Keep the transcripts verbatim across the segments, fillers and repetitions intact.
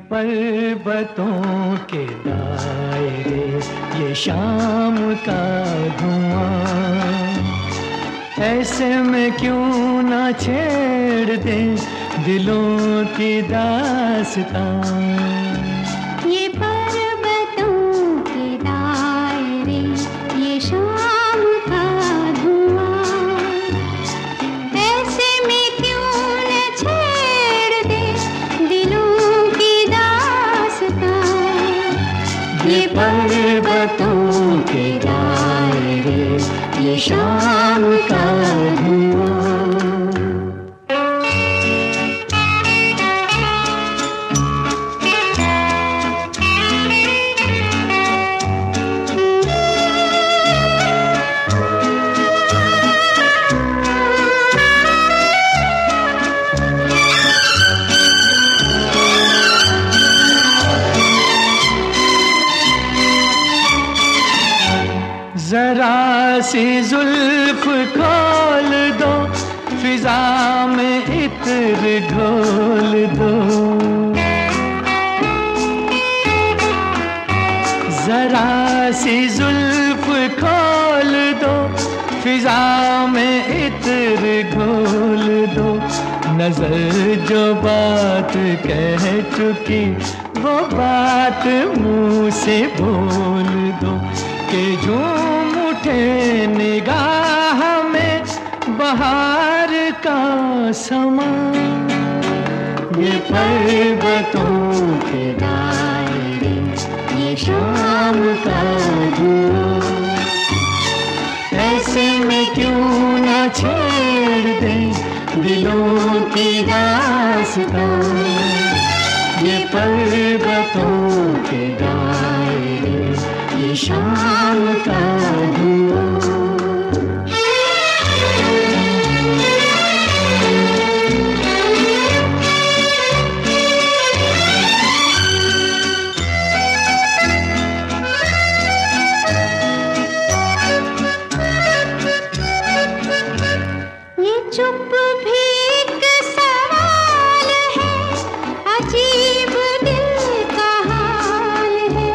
पर्वतों के दायरे, ये शाम का धुआं, ऐसे में क्यों ना छेड़ दे दिलों की दास्तां। ये पर्वतों के दायरे, ये शाम का धुआं, ऐसे में क्यों न छेड़ दे दिलों की दास्तां। ये पर्वतों के दायरे, ये शाम का धुआं। जरा सी जुल्फ खोल दो, फिजा में इत्र घोल दो। जरा सी जुल्फ खोल दो, फिजा में इत्र घोल दो। नजर जो बात कह चुकी, वो बात मुंह से बोल दो। के झूम उठे निगाह में बहार का समा। ये पर्वतों के दायरे, ये शाम का धुआं, ऐसे में क्यों ना छेड़ दे दिलों की दास्तां। ये पर्वतों के दायरे, ये शाम का धुआं। ये चुप भी एक सवाल है, अजीब दिल का हाल है।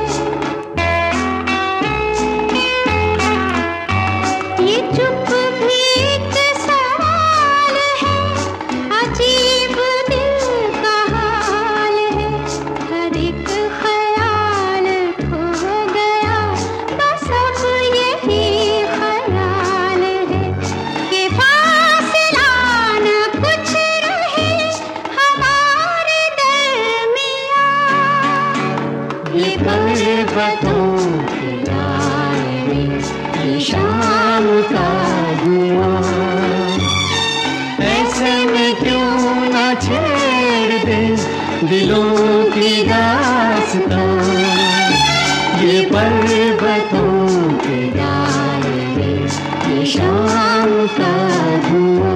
ये चुप भी एक सवाल है, अजीब दिल का हाल है। हर एक ख्याल खो गया, बस अब यही ख्याल है कि फासला न कुछ रहे हमारे दरमियां। ये पर्वतों के दायरे, ये शाम का धुआं, ऐसे में क्यों ना छेड़ दे दिलों की दास्तां। ये पर्वतों के दायरे, ये शाम का धुआं।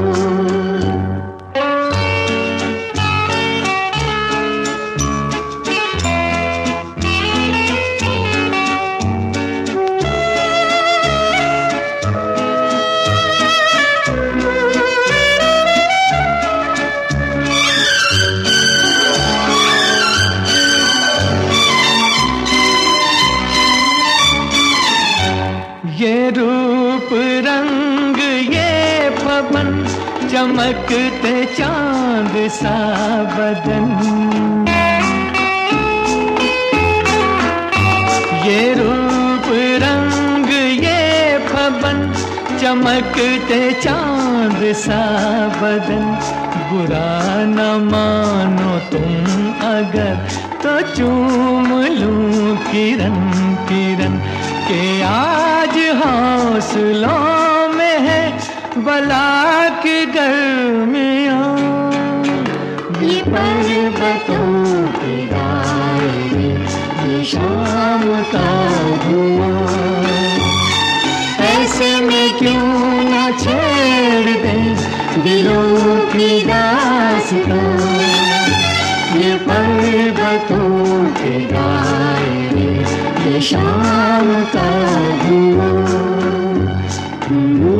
ये रूप रंग ये पवन, चमकते चांद सा बदन। ये रूप रंग ये पवन, चमकते चांद सा बदन। बुरा न मानो तुम अगर, तो चूम लूं किरण किरण के आज हौसलों में है बला की गर्मियाँ। ये पर्वतों के दायरे, ये शाम का धुआं, ऐसे में क्यों ना छेड़ दे दिलों की दास्तां। ये पर्वतों के दायरे, ये शाम का धुआं।